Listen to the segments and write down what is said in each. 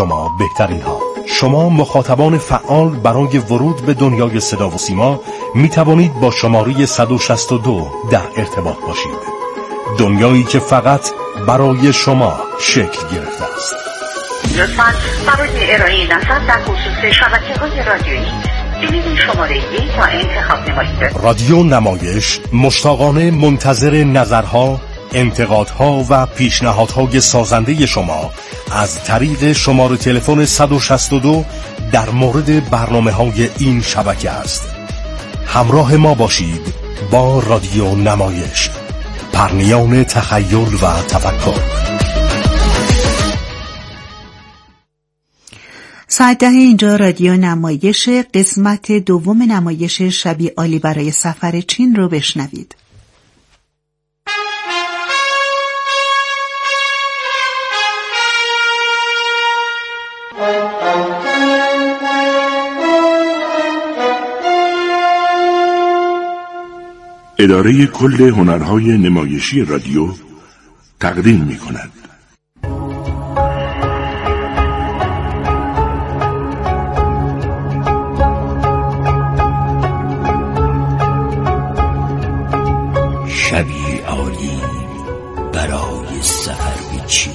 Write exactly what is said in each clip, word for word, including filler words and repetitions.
شما بهترین ها. شما مخاطبان فعال برای ورود به دنیای صدا و سیما می توانید با شماره صد و شصت و دو در ارتباط باشید. دنیایی که فقط برای شما شکل گرفته است. لطفاً برای ارائه نظر در خصوص شبکه‌های رادیویی ببینید شماره یک را انتخاب نمایید. رادیو نمایش مشتاقانه منتظر نظرها، انتقادها و پیشنهادهای سازنده شما از طریق شماره تلفن صد و شصت و دو در مورد برنامه‌های این شبکه است. همراه ما باشید با رادیو نمایش، پرنیان تخیل و تفکر. ساعت ده اینجا رادیو نمایش، قسمت دوم نمایش شبی عالی برای سفر چین رو بشنوید. اداره کل هنرهای نمایشی رادیو تقدیم می کند. شبی عالی برای سفر به چین.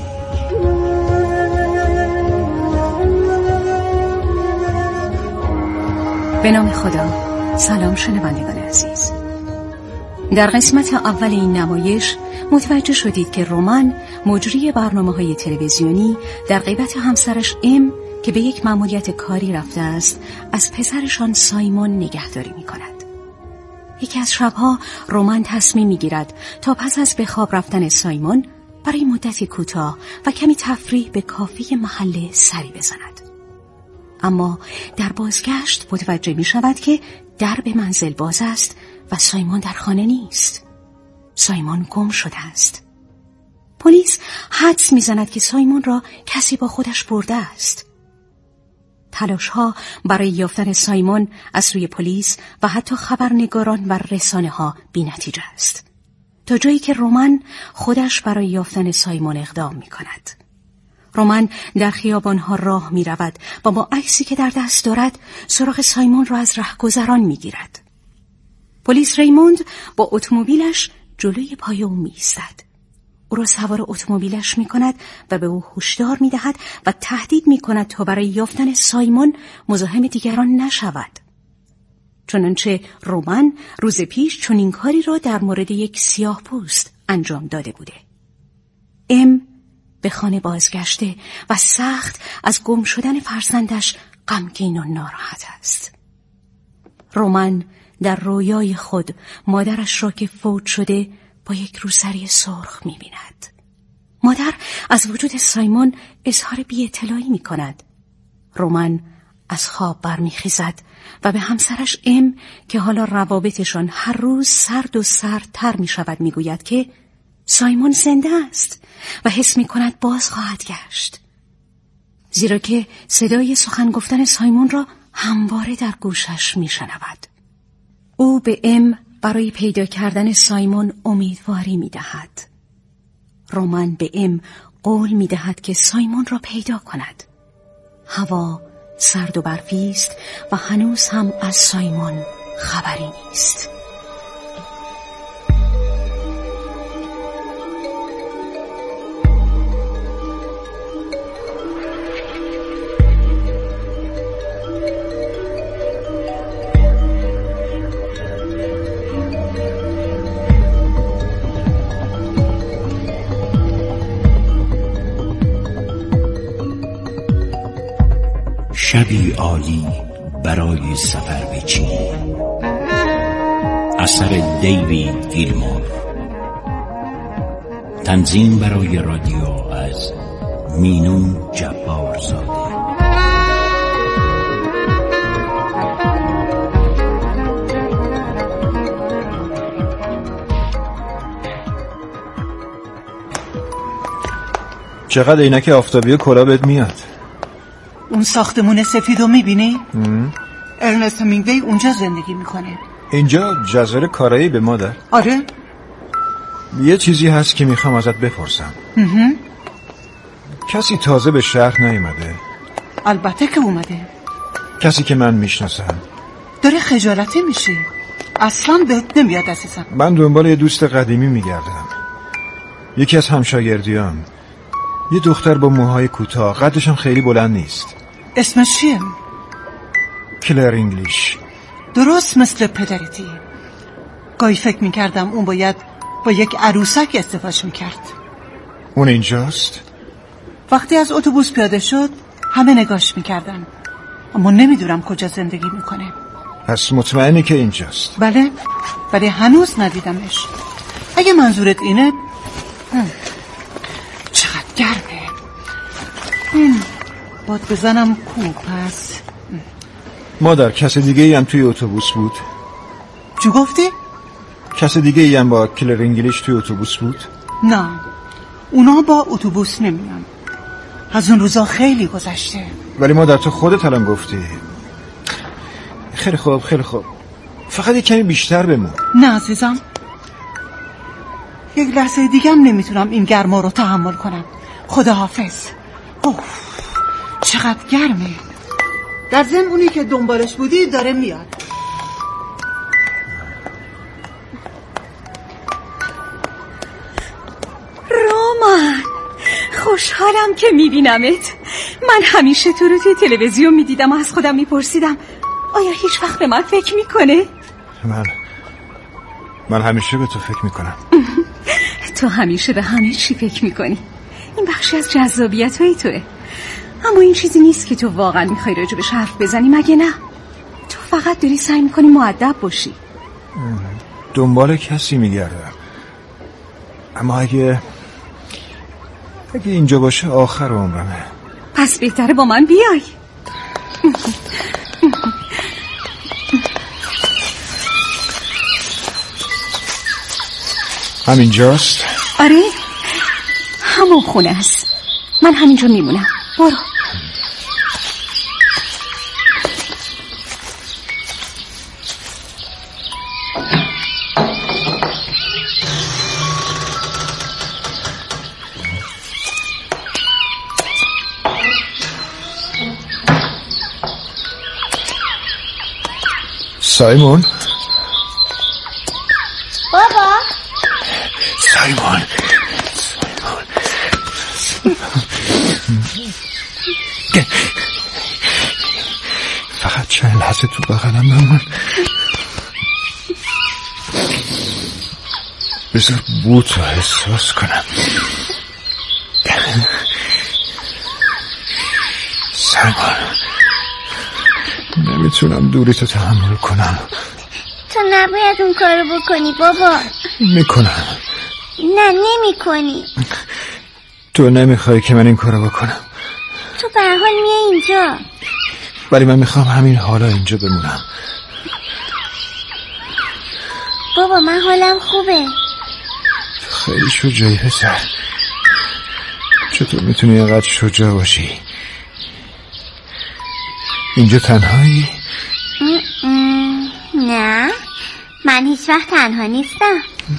به نام خدا. سلام شنوندگان عزیز. در قسمت اول این نمایش متوجه شدید که رومان، مجری برنامه‌های تلویزیونی، در غیبت همسرش ام که به یک مأموریت کاری رفته است، از پسرشان سایمون نگهداری می‌کند. یکی از شبها رومان تصمیم می‌گیرد تا پس از به خواب رفتن سایمون برای مدتی کوتاه و کمی تفریح به کافه محله سری بزند. اما در بازگشت متوجه می‌شود که در به منزل باز است و سایمون در خانه نیست. سایمون گم شده است. پلیس حدس می‌زند که سایمون را کسی با خودش برده است. تلاش‌ها برای یافتن سایمون از سوی پلیس و حتی خبرنگاران و رسانه‌ها بی‌نتیجه است، تا جایی که رومان خودش برای یافتن سایمون اقدام می‌کند. رومان در خیابان‌ها راه می‌رود و با عکسی که در دست دارد سراغ سایمون را از رهگذران می‌گیرد. پلیس ریموند با اتومبیلش جلوی پای او می‌ایستد. او را سوار اتومبیلش می‌کند و به او هشدار می‌دهد و تهدید می‌کند تا برای یافتن سایمون مزاحم دیگران نشود. چنانچه رومان روز پیش چنین کاری را در مورد یک سیاه‌پوست انجام داده بوده. ام به خانه بازگشته و سخت از گم شدن فرزندش غمگین و ناراحت است. رومان در رویای خود مادرش را که فوت شده با یک روسری سرخ می‌بیند. مادر از وجود سایمون اظهار بی‌اطلاعی می‌کند. رومان از خواب برمیخیزد و به همسرش ام که حالا روابطشان هر روز سرد و سردتر می‌شود می‌گوید که سایمون زنده است و حس می‌کند باز خواهد گشت، زیرا که صدای سخن گفتن سایمون را همواره در گوشش می‌شنود. او به ام برای پیدا کردن سایمون امیدواری می‌دهد. رومان به ام قول می‌دهد که سایمون را پیدا کند. هوا سرد و برفی است و هنوز هم از سایمون خبری نیست. شبی عالی برای سفر به چین. اثر دیوید گیلمور. تنظیم برای رادیو از مینو جبارزاده. چقدر عینک آفتابی و کلابت میاد؟ اون ساختمون سفیدو میبینی؟ ارنست همینگوی اونجا زندگی میکنه. اینجا جزیره کارائیب مادر؟ آره. یه چیزی هست که میخوام ازت بپرسم. کسی تازه به شهر نیومده؟ البته که اومده. کسی که من میشناسم. داری خجالتی میشی. اصلا بهت نمیاد عزیزم. من دنبال یه دوست قدیمی میگردم. یکی از همشاگردیام. یه دختر با موهای کوتاه، قدش هم خیلی بلند نیست. اسمش چیه؟ کلر انگلیش. درست مثل پدریتی. گاهی فکر میکردم اون باید با یک عروسک ازدواج میکرد. اون اینجاست؟ وقتی از اتوبوس پیاده شد همه نگاش میکردن، اما نمیدونم کجا زندگی میکنه. پس مطمئنی که اینجاست؟ بله، ولی هنوز ندیدمش. اگه منظورت اینه. چقدر گرمه. این باد بزنم کو پس. مادر، کس دیگه ای هم توی اتوبوس بود؟ چی گفتی؟ کس دیگه ای هم با کلر انگلیش توی اتوبوس بود؟ نه، اونا با اتوبوس نمیان. از اون روزا خیلی گذشته. ولی مادر تو خودت الان گفتی. خیلی خوب خیلی خوب، فقط یک کمی بیشتر بمون. نه عزیزم، یک لحظه دیگه هم نمیتونم این گرما رو تحمل کنم. خداحافظ. اوه چقدر گرمه. در ضمن اونی که دنبالش بودی داره میاد. رومان، خوشحالم که میبینمت. من همیشه تو رو توی تلویزیون میدیدم و از خودم میپرسیدم آیا هیچ وقت به من فکر میکنه؟ من من همیشه به تو فکر میکنم. تو همیشه به همه چی فکر میکنی. این بخشی از جذابیت های توه. اما این چیزی نیست که تو واقعا میخوای راجبش حرف بزنی، مگه نه؟ تو فقط داری سعی میکنی مؤدب باشی. دنبال کسی میگردم، اما اگه اگه اینجا باشه آخر عمرمه. پس بهتره با من بیای. همینجاست؟ آره، همون خونه است. من همینجا میمونم. برو. سایمون؟ بابا سایمون فقط چند لحظه تو بغلم بمون. بذار بوت رو احساس کنم. سایمون، نمیتونم دوری تو تحمل کنم. تو نباید اون کارو بکنی بابا. میکنم. نه نمی کنی. تو نمیخوای که من این کارو بکنم. تو به هر حال میای اینجا. ولی من میخوام همین حالا اینجا بمونم. بابا من حالم خوبه. خیلی شجاعی پسر. چطور میتونی اینقدر شجاع باشی؟ اینجا تنهایی؟ نه، من هیچ وقت تنها نیستم.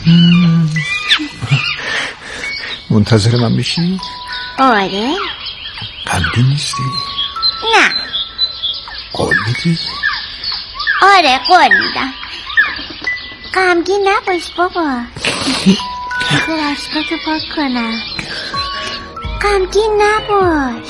منتظر من میشی؟ آره. غمگین نیستی؟ نه. قول میدی؟ آره قول میدم. غمگین نباش بابا. بذار اشکاتو پاک کنم. غمگین نباش.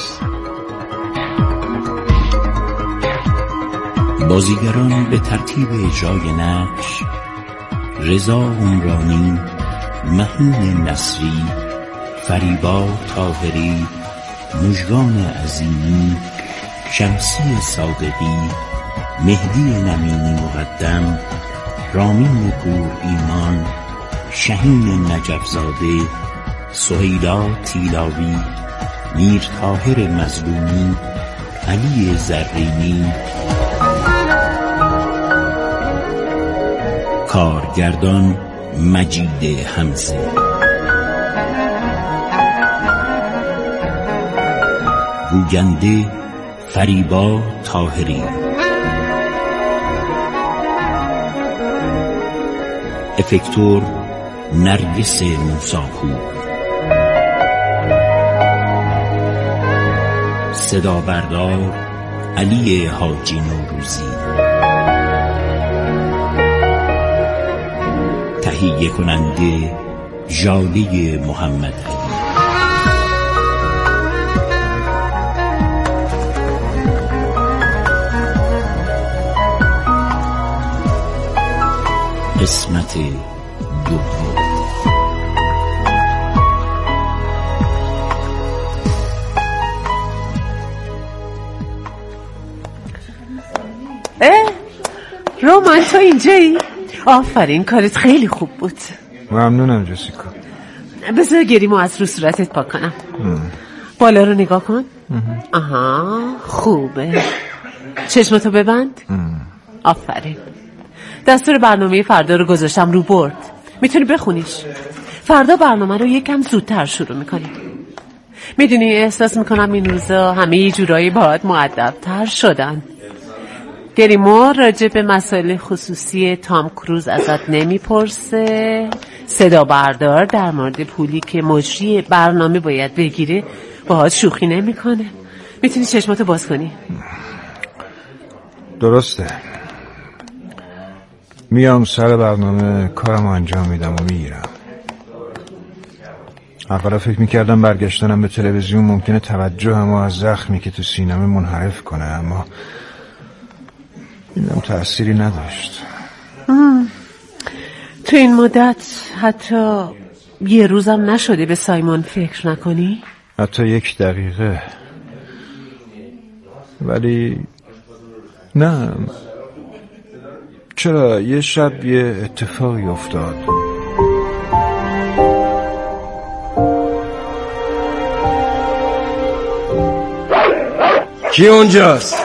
بازیگران به ترتیب اجرای نقش: رضا عمرانی، مهین نصری، فریبا طاهری، مژگان عظیمی، شمسی صادقی، مهدی نمینی مقدم، رامین پور ایمان، شهین نجفزاده، سهیلا تیلاوی، میر طاهر مظلومی، علی زرینی. کارگردان مجید حمزه. گوینده فریبا طاهری. افکتور نرگس موساپور. صدا بردار علی حاجی نوروزی، تهیه کننده ژاله محمد علی. قسمت دوم. اه رومان تو اینجایی؟ آفرین، کارت خیلی خوب بود. ممنونم جسیکا. بذار گریمو از رو صورتت پاک کنم. بالا رو نگاه کن. آها خوبه. چشمتو ببند. آفرین. دستور برنامه فردا رو گذاشتم رو بورد، میتونی بخونیش. فردا برنامه رو یکم زودتر شروع میکنیم. میدونی احساس میکنم این روزا همه یه جورایی باهات مؤدب‌تر شدن. گریمو راجع به مسائل خصوصی تام کروز ازت نمیپرسه. صدا بردار در مورد پولی که مجری برنامه باید بگیره باهات شوخی نمیکنه. میتونی چشماتو باز کنی. درسته، میام سر برنامه کارم انجام میدم و میگیرم. اولا فکر میکردم برگشتنم به تلویزیون ممکنه توجه هم از زخمی که تو سینه‌ام منحرف کنه، اما اینم تأثیری نداشت. تو این مدت حتی یه روزم نشده به سایمون فکر نکنی؟ حتی یک دقیقه. ولی نه، چرا یه شب یه اتفاقی افتاد. کی اونجاست؟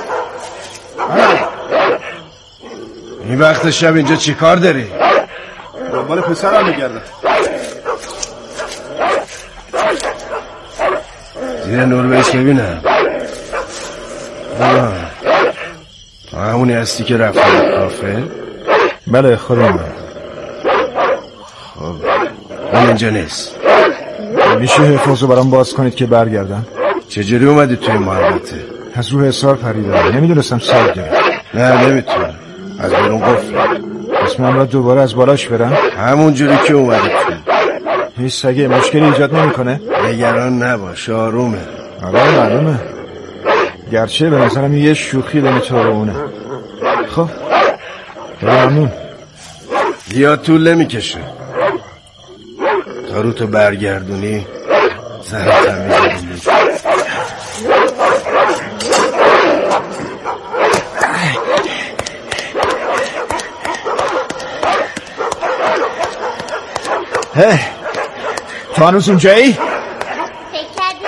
این وقت شب اینجا چی کار داری؟ دنبال پسرم میگردم. زیر نور بیس ببینم. آه همونی هستی که رفتی کافه؟ بله خودم. خب اون اینجا نیست. میشه حفاظو برام باز کنید که برگردم؟ چجوری اومدی توی محبته؟ از روح حصار پریدم، نمیدونستم سر گرفت. نه نمیتونم، از بیرون قفل. پس من را دوباره از بالاش برم؟ همون جوری که اومدی توی. هیچ سگه مشکلی ایجاد نمیکنه؟ نگران نباش، آرومه. آره معلومه، گرچه به نظرم یه شوخی بین تو و اونه. خب ممنون. زیاد طول نمیکشه، تا رو تو برگردونی زهرتر میزدیم. هی تو هنوز اونجایی؟ فکر کردی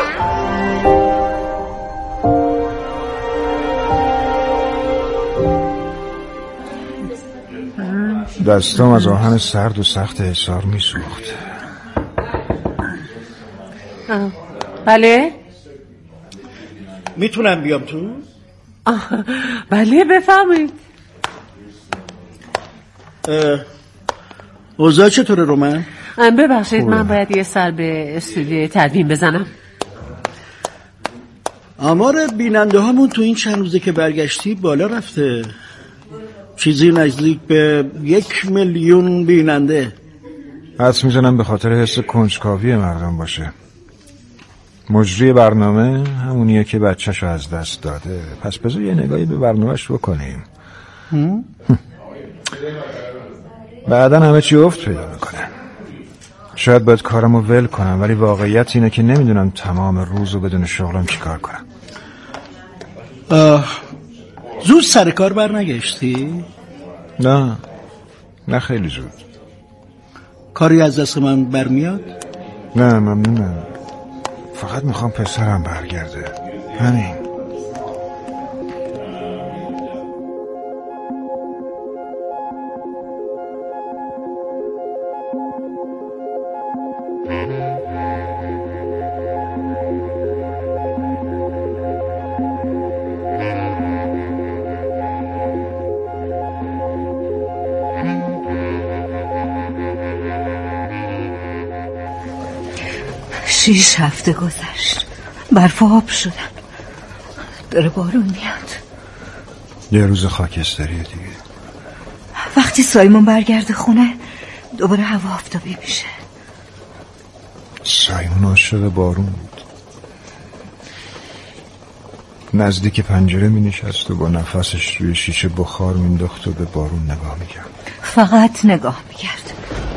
رفتم؟ دستام از آهن سرد و سخت حصار می سوخت. بله؟ میتونم بیام تو؟ بله بفرمایید. اوضاع چطوره رومن؟ ببخشید من باید یه سر به استودیو تدوین بزنم. آمار بیننده هامون تو این چند روزه که برگشتی بالا رفته، چیزی نزدیک به یک میلیون بیننده. حدس میزنم به خاطر حس کنجکاوی مردم باشه. مجری برنامه همونیه که بچه‌شو از دست داده، پس بذار یه نگاهی به برنامه‌اش بکنیم. بعدن همه چی افت پیدا میکنه. شاید باید کارمو ول کنم، ولی واقعیت اینه که نمیدونم تمام روزو بدون شغلم چی کار کنم. زود سر کار برنگشتی؟ نه نه خیلی زود. کاری از دست من برمیاد؟ نه ممنونم، فقط میخوام پسرم برگرده، همین. شیش هفته گذشت، برف آب شدن. داره بارون میاد. یه روز خاکستریه دیگه. وقتی سایمون برگرده خونه دوباره هوا آفتابی میشه. سایمون عاشق بارون بود. نزدیک پنجره می نشست و با نفسش روی شیشه بخار مینداخت و به بارون نگاه میکرد. فقط نگاه میکرد.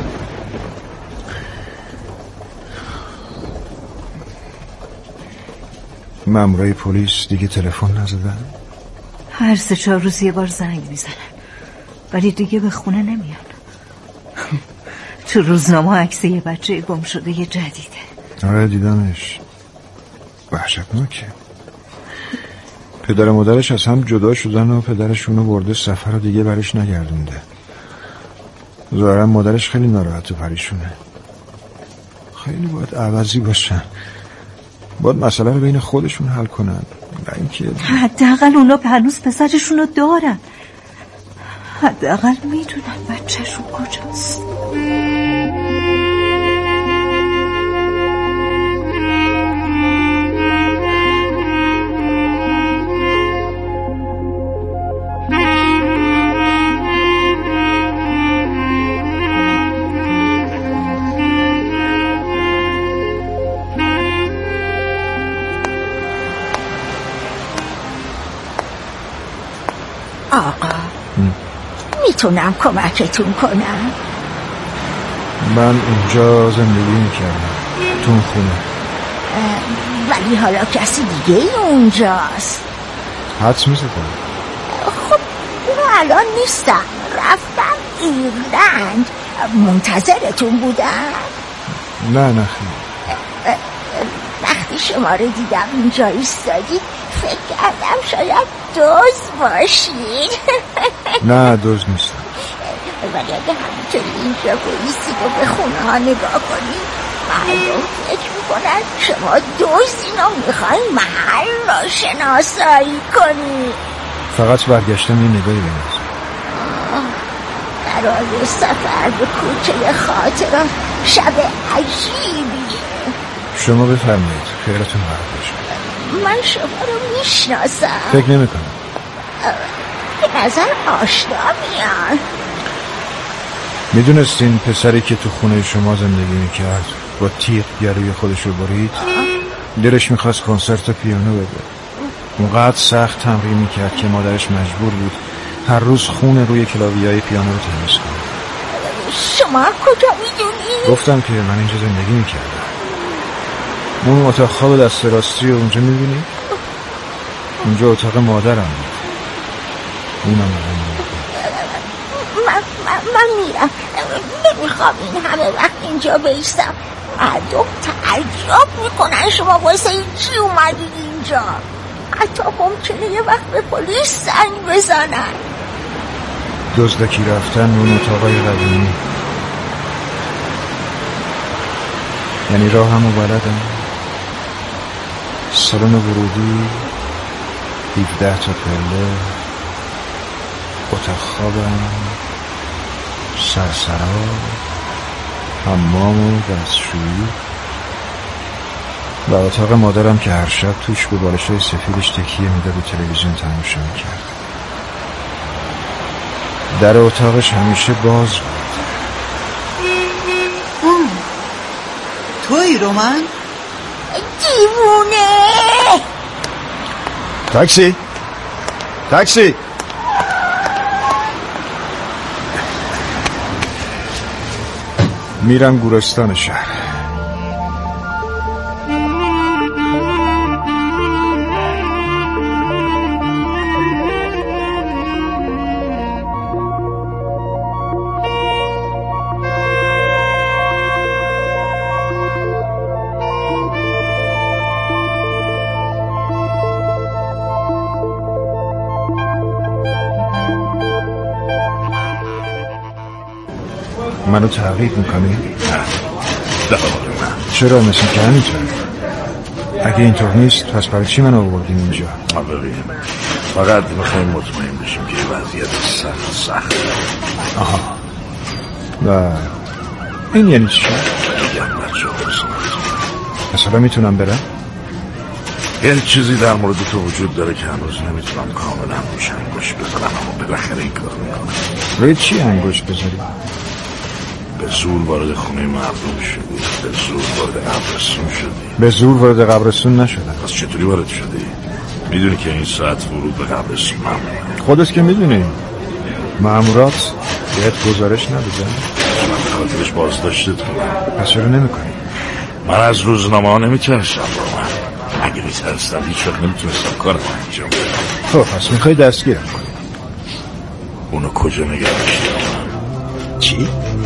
مامورای پلیس دیگه تلفن نزدن؟ هر سه چهار روز یه بار زنگ میزنن ولی دیگه به خونه نمیان. تو روزنامه عکس یه بچه گم شده یه جدیده. آره دیدمش. وحشتناکه. پدر و مادرش از هم جدا شدن و پدرشونو برده سفر رو دیگه برش نگردونده. ظاهرا مادرش خیلی ناراحت و پریشونه. خیلی باید عوضی باشن. باید مسئله رو بین خودشون حل کنن. نه اینکه حداقل اونا هنوز پسرشون رو دارن. حداقل میدونن بچهشون کجاست. آقا میتونم کمکتون کنم؟ من اونجا زندگی میکردم تو اون خونه، ولی حالا کسی دیگه ای اونجاست. حدس میزدم. خب الان نیستم، رفتم ایرلند. منتظرتون بودم؟ نه نه خیلی. وقتی شما رو دیدم اینجا ایستادید فکر کردم شاید دوز باشید. نه دوز نیستم. ولی اگه همینطوری اینجا بایستید و به خونه ها نگاه کنید مردم فکر میکنن شما دوزین و میخواین محل را شناسایی کنید. فقط برگشتم یه نگاهی بنویسم. برای سفر به کوچه خاطرات شب عجیبیه. شما بفرمایید، خیرتون بخیر باشه. من شما رو میشناسم. فکر نمی کنم. به نظر آشنا میاد. میدونستین پسری که تو خونه شما زندگی میکرد با تیغ گلوی خودش رو برید؟ دلش میخواست کنسرت پیانو بده. اونقدر سخت تمرین میکرد که مادرش مجبور بود هر روز خون روی کلاویه‌های پیانو رو تمیز کنه. شما کجا میدونی؟ گفتم که من اینجا زندگی میکردم. اون اتاق خواب دست راستی رو اونجا میبینی؟ اونجا اتاق مادرم بود. اونم من من, من, من میرم. نمیخوام این همه وقت اینجا بیستم. مردم تعجب میکنن شما واسه چی اومدید اینجا. حتی ممکنه یه وقت به پلیس زنگ بزنن. دزدکی رفتن اون اتاقای قدیمی. یعنی راه همو بلدم. سالن ورودی، هفده تا پله، اتاق خوابم، سرسرا، حمام و دستشویی و اتاق مادرم که هر شب توش به بالشای سفیدش تکیه میده به تلویزیون تماشا میکرد. در اتاقش همیشه باز بود. توی رومن؟ دیوونه. تاکسی تاکسی میرم گورستان شهر. منو تعقیب میکنی؟ نه درباره من. چرا مثل که همینطور؟ اگه اینطور نیست پس برای چی من آوردیم اینجا؟ ببین فقط میخوایم مطمئن بشیم که وضعیت سخت سخت. آها و این یعنی چی؟ میگم بچه ها برسونم. مثلا میتونم برم؟ یه چیزی در مورد تو وجود داره که هنوز نمیتونم کاملا روش انگوش بذارم، اما بالاخره این کار میکنم. روی چی انگوش بذاری؟ به زور وارد خونه مردم شدی، به زور وارد قبرستون شدی. به زور وارد قبرستون نشدم. پس چطوری وارد شدی؟ میدونی که این ساعت ورود به قبرستون ممنوعه. خودت که میدونی مامورات بهت گزارش ندادن؟ من به خاطرش بازداشتت کنم. پس چرا نمیکنی؟ من از روزنامه ها نمیترسم رومن. اگه میترسم هیچ وقت نمیتونستم کارم انجام بدم. خب پس میخوای دستگیرم کنی؟ اونو کجا نگه داشتی؟ چی؟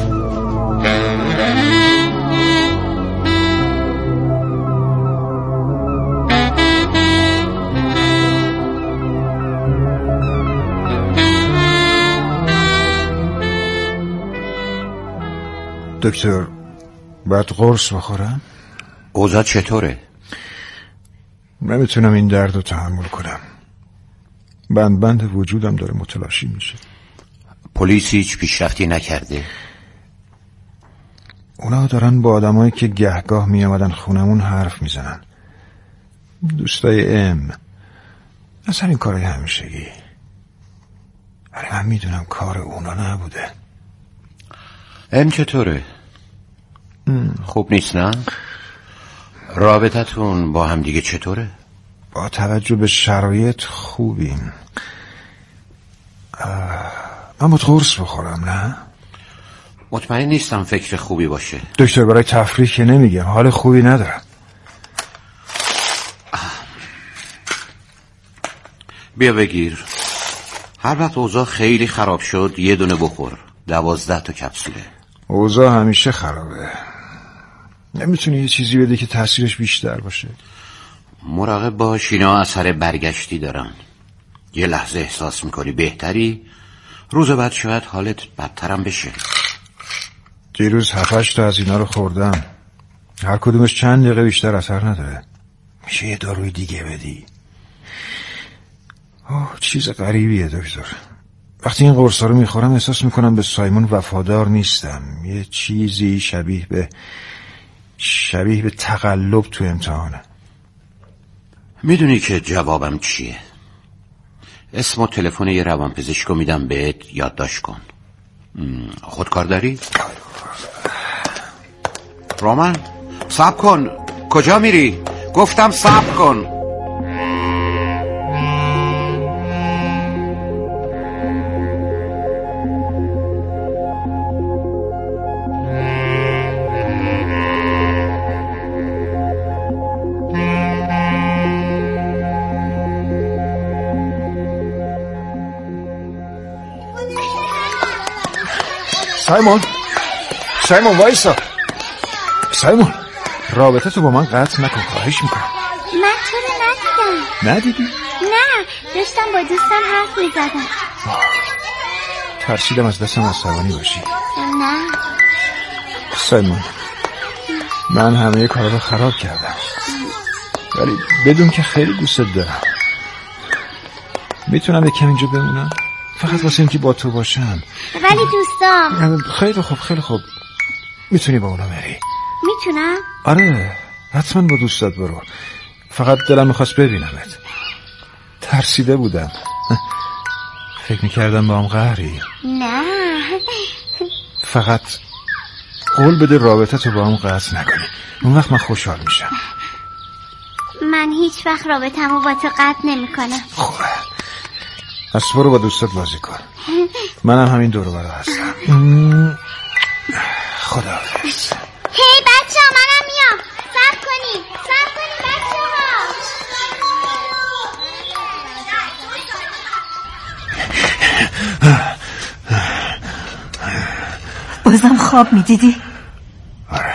دکتر باید قرص بخورم؟ اوضاع چطوره؟ نمیتونم این درد رو تحمل کنم. بند بند وجودم داره متلاشی میشه. پلیس هیچ پیشرفتی نکرده؟ اونا دارن با آدمایی که گهگاه میامدن خونمون حرف میزنن. دوستای ام. اصلا این کارای همیشگی. ولی من میدونم کار اونا نبوده. ام چطوره؟ خوب نیست نه؟ رابطتون با هم دیگه چطوره؟ با توجه به شرایط خوبیم. من باید قرص بخورم نه؟ مطمئن نیستم فکر خوبی باشه. دکتر برای تفریح که نمیگم، حال خوبی ندارم. بیا بگیر. هر وقت اوضاع خیلی خراب شد یه دونه بخور. دوازده تا کپسوله. اوضاع همیشه خرابه. نمیتونی یه چیزی بده که تاثیرش بیشتر باشه؟ مراقب باش، اینا اثر برگشتی دارن. یه لحظه احساس میکنی بهتری، روز بعد شاید حالت بدترم بشه. دیروز هفتش تا از اینا رو خوردم. هر کدومش چند دقیقه بیشتر اثر نداره. میشه یه داروی دیگه بدی؟ اوه چیز غریبیه دکتر. وقتی این قرصا رو میخورم احساس میکنم به سایمون وفادار نیستم. یه چیزی شبیه به شبیه به تقلب تو امتحانه. میدونی که جوابم چیه؟ اسم و تلفن یه روانپزشکو میدم بهت، یادداشت کن. خودکار داری؟ رومن صبر کن. کجا میری؟ گفتم صبر کن. سایمون سایمون وایسا. سایمون رابطه تو با من قطع نکن، خواهش میکنم. من چرا ندیدم؟ ندیدی؟ نه داشتم با دوستم حرف میزدم. ترسیدم از دستم عصبانی باشی. نه سایمون من همه کارا رو خراب کردم، ولی بدون که خیلی دوستت دارم. میتونم یکم اینجا بمونم؟ فقط واسه اینکه با تو باشم. ولی دوستام. خیلی خوب خیلی خوب میتونی با اونا بری. میتونم؟ آره حتما با دوستات برو. فقط دلم میخواست ببینمت. ترسیده بودم. فکر میکردم با هم قهری. نه فقط قول بده رابطه تو با هم قطع نکنی، اون وقت من خوشحال میشم. من هیچ وقت رابطه‌مو با تو قطع نمیکنم. خوبه از برو با دوستات بازی کن. منم همین دور و برا هستم. خداحافظ. هی بچه ها منم میام. صبر کنید صبر کنید بچه ها. بازم خواب میدیدی؟ آره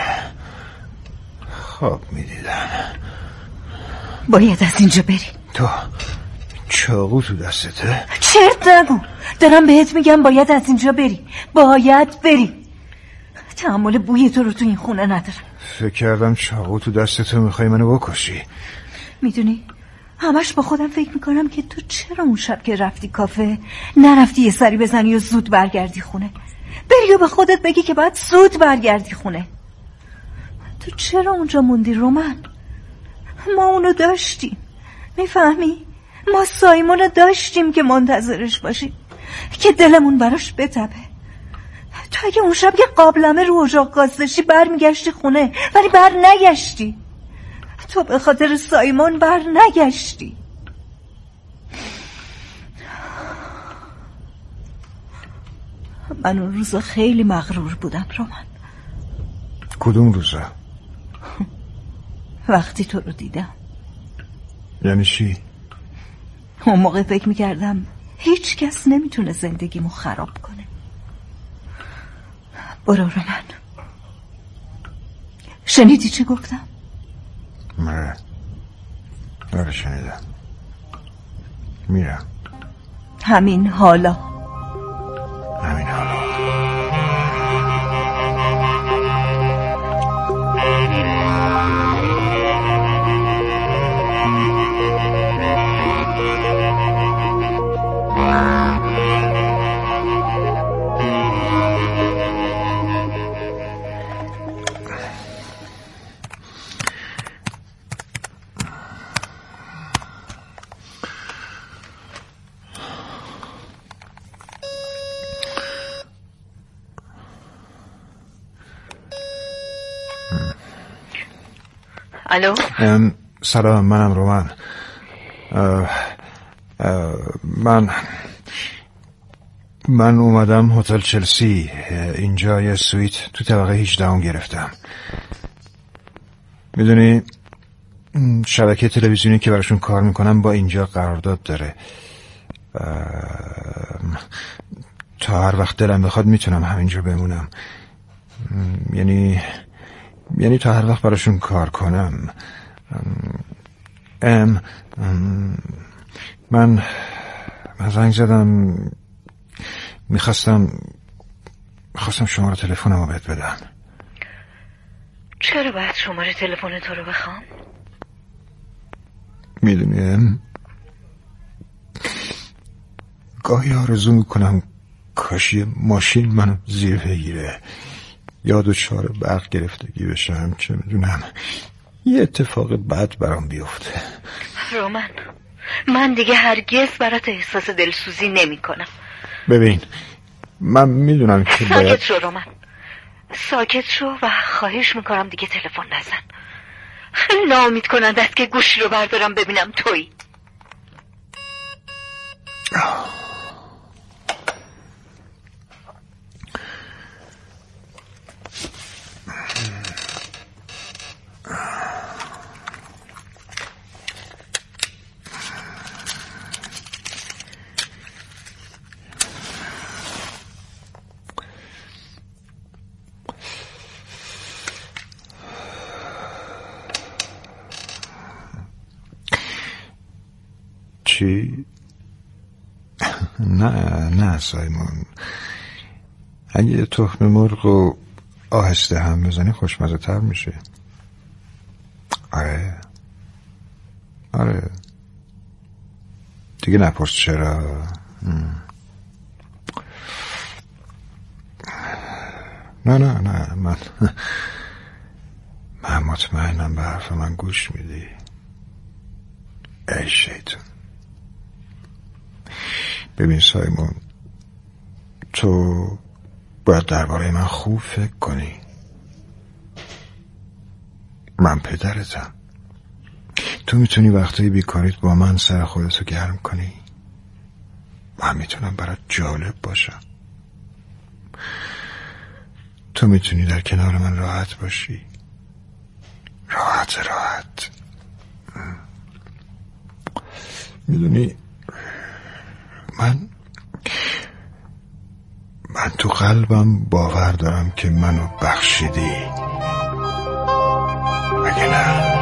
خواب میدیدم. باید از اینجا بری. تو چاقو تو دستته؟ چرت نگو، دارم بهت میگم باید از اینجا بری. باید بری. تحمل بوی تو رو تو این خونه ندارم. فکر کردم چاقو تو دستته میخوای منو بکشی. میدونی همش با خودم فکر میکنم که تو چرا اون شب که رفتی کافه نرفتی یه سری بزنی و زود برگردی خونه. بری و به خودت بگی که باید زود برگردی خونه. تو چرا اونجا موندی رومن؟ ما اونو داشتیم، میفهمی؟ ما سایمون رو داشتیم که منتظرش باشیم که دلمون براش بتپه. تو اگه اون شب یه قابلمه رو اجاق گاز داشتی بر میگشتی خونه، ولی بر نگشتی. تو به خاطر سایمون بر نگشتی. من اون روزا خیلی مغرور بودم رومان. کدوم روزا؟ وقتی تو رو دیدم. یعنی چی؟ اون موقع فکر میکردم هیچ کس نمیتونه زندگیمو خراب کنه. برو رومان. شنیدی چی گفتم؟ مره داره شنیدم. میرم. همین حالا. همین حالا. الو. سلام، منم رومان. اه، اه، من من اومدم هتل چلسی. اینجا یه سویت تو طبقه هجده گرفتم. میدونی شبکه تلویزیونی که براشون کار میکنم با اینجا قرارداد داره. تا هر وقت دلم بخواد میتونم همینجا بمونم. یعنی یعنی تا هر وقت براشون کار کنم. ام من من زنگ زدم، میخواستم میخواستم شماره تلفنمو بهت بدم. چرا باید شماره تلفن تو رو بخوام؟ میدونی گاهی آرزو میکنم کاشی ماشین منو زیر بگیره یا دچار برق گرفتگی بشم، چه میدونم یه اتفاق بد برام بیفته. رومان، من دیگه هرگز برات احساس دلسوزی نمی کنم. ببین من میدونم که باید ساکت شو رومان، ساکت شو و خواهش میکنم دیگه تلفن نزن. خیلی ناامید کننده است که گوشی رو بردارم ببینم تویی. چی؟ نه نه سایمون، اگه تخم مرغ و آهسته هم بزنی خوشمزه تر میشه. آره آره دیگه نپرس چرا. نه نه نه من من مطمئنم به حرف من گوش میدی. ای شیطان. ببین سایمون، تو باید درباره من خوب فکر کنی. من پدرتم. تو میتونی وقتایی بیکاریت با من سر خودتو گرم کنی. من میتونم برات جالب باشم. تو میتونی در کنار من راحت باشی. راحت راحت. میدونی من من تو قلبم باور دارم که منو بخشیدی. مگه نه؟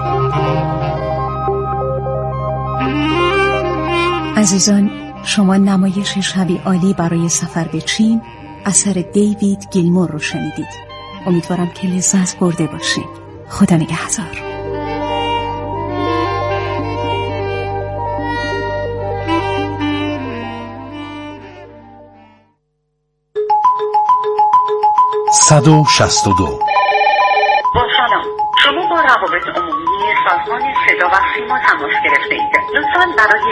عزیزان، شما نمایش شبی عالی برای سفر به چین اثر دیوید گیلمور رو شنیدید. امیدوارم که لذت برده باشید. خدا نگهدار. صد و شصت و دو. با سلام، شما با روابط عمومی تلفنی سازمان صدا و سیما تماس گرفته اید. لطفاً برای